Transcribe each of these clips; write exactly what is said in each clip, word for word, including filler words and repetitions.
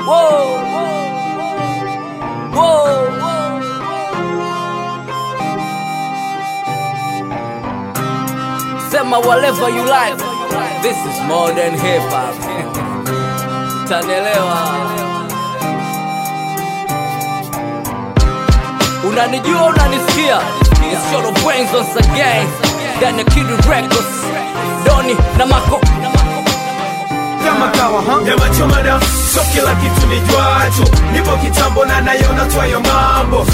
Whoa, whoa. Sema whatever you like. This is more than hip hop. Tanelewa. Unanijua unanisikia. It's your brains once again. Dani Kid Records. Doni na Mako. Kama kawa ha? Nyama choma na so kila kitu ni juacho. Nipo kitambo na nayona twayo mambo.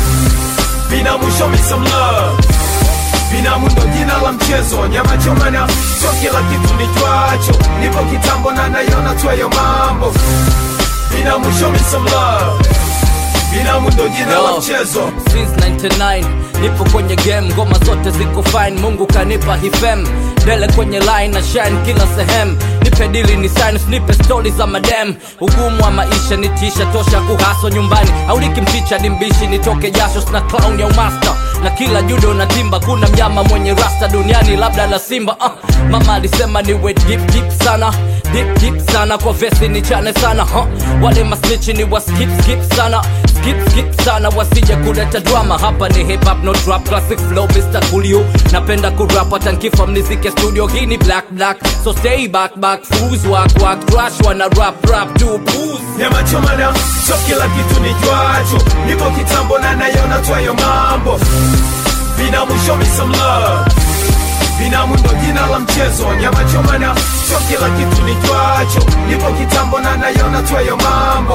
Binamu show me some love. Binamu ndo jina la mchezo. Nyama choma na so kila kitu ni juacho. Nipo kitambo na nayona twayo mambo. Binamu show me some love. Binamu ndo jina la mchezo. Since ninety-nine nipo kwenye game, ngoma zote ziko fine. Mungu kanipa hifem, dele kwenye line na shine kila sehem. Nipe dili ni science, nipe stories za madem. Ugumu wa maisha nitisha, tosha kuhaso nyumbani. Auliki mchicha ni mbishi, nitoke jasho sina clown ya umaster. Na kila judo na timba, kuna mnyama mwenye rasta duniani labda la simba. uh. Mama alisema niwe deep deep sana, deep deep sana. Kwa vesi ni chane sana huh? Wale masnichi ni wa skip skip sana, skip skip sana. Wasije kuleta drama, hapa ni hip hop no trap. Classic flow mister Coolio, napenda kurap hata nkifa mnizike studio. Hii ni black black, so stay back back. Fools walk walk, trash wana rap rap do booze. Nyama choma na so kila kitu ni juacho. Nipo kitambo na nayona twayo mambo. Binamu show me some love. Binamu ndo jina la mchezo. Nyama choma na so kila kitu ni juacho. Nipo kitambo na nayona twayo mambo.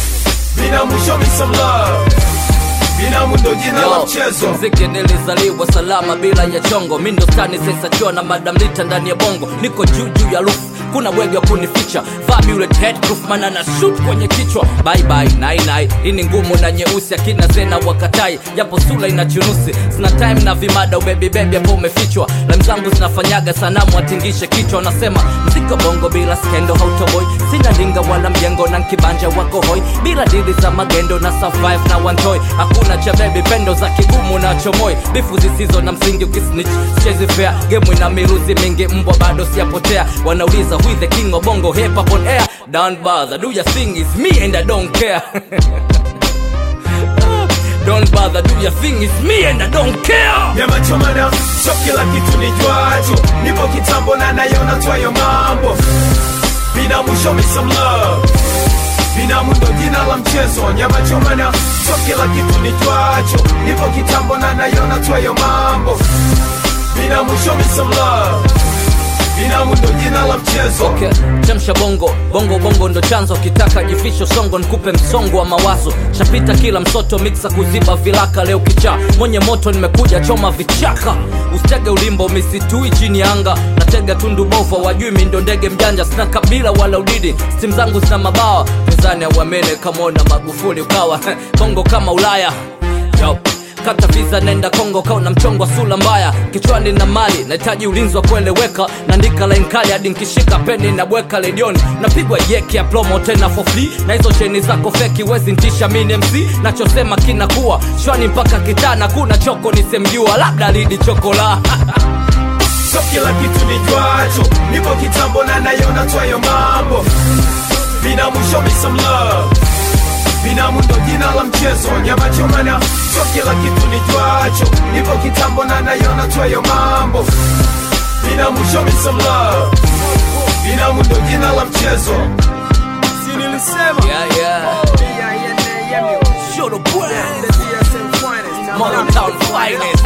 Binamu show me some love. Binamu ndo jina la mchezo. Mziki nilizaliwa salama bila ya chongo. Mindo stani sesa chua na madam lita ndani ya bongo. Niko juu juu ya roof, kuna wege wa kunificha. Fabulous headproof mana na shoot kwenye kichwa. Bye bye, nai nai. Ini ngumu na nyeusi, akina zena wakatai. Japo sula inachunusi, sina time na vimada ubebi baby hapo umefichwa. Lam zangu zinafanyaga sanamu atingishe kichwa. Nasema mziko bongo bila skendo hautoboy. Sina linga wala mjengo na nkibanja wako hoi. Bila dili za magendo na survive na one toy. Hakuna cha baby pendo za kigumu na chomoi. Bifu zisizo na msingi ukisnitch chezi fair. Game ina miruzi mingi mbwa bado siapotea. Wanauliza who is the king of bongo hip hop on air. Don't bother, do your thing, it's me and I don't care. Don't bother, do your thing, it's me and I don't care. Nyama choma na so kila kitu ni juacho. Nipo kitambo na nayona twayo mambo. Binamu show me some love. Binamu ndo jina la mchezo. Nyama choma na so kila kitu ni juacho. Nipo kitambo na nayona twayo mambo. Binamu show me some love. Binamu ndo jina la mchezo. Okay, chemsha bongo, bongo bongo ndo chanzo. Kitaka jifisho songo nikupe msongo wa mawazo. Shapita kila msoto mixa kuziba vilaka. Leo kicha, mwenye moto nimekuja choma vichaka. Usitege ulimbo misitui chini anga. Natega tundu bofa wajui mindo ndege mjanja. Sina kabila wala udidi, steam zangu zina mabawa. Pezani awamene kamona Magufuli ukawa bongo kama Ulaya. Yo, kata visa nenda Kongo kauna mchongo sula mbaya. Kichwani na mali, nahitaji ulinzi wa kueleweka. Naandika line kali hadi nkishika peni na bweka ledioni. Napigwa yeki ya promo tena for free. Na hizo cheni zako feki wezi ntisha mini M C. Nachosema kinakuwa shwani mpaka kitana. Kuna choko nisemjua labda lidi chokola. So kila kitu ni juacho. Nipo kitambo na nayona twayo mambo. Binamu show me some love. Binamu ndo jina la mchezo. Nyama choma na so kila kitu ni juacho. Nipo kitambo na nayona twayo mambo. Binamu show me some love. Binamu ndo jina la mchezo. Si nilisema Yeah yeah, show the brand. Modern town finest.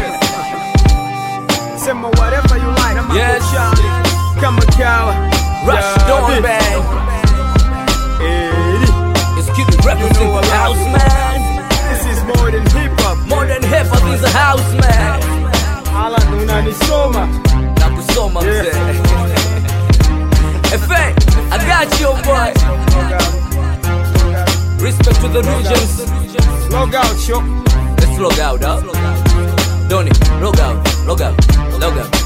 Sema whatever you like. Yes, Kama kawa Rush Dawn Band. It's Kid Records in the house, man. This is more than hip hop. More than hip hop is a house, man. Ala unanisoma. Nakusoma mzee. Efe, I got you boy. Respect to the regions. Log out, yo. Let's log out, huh? Donnie, log out, log out, log out.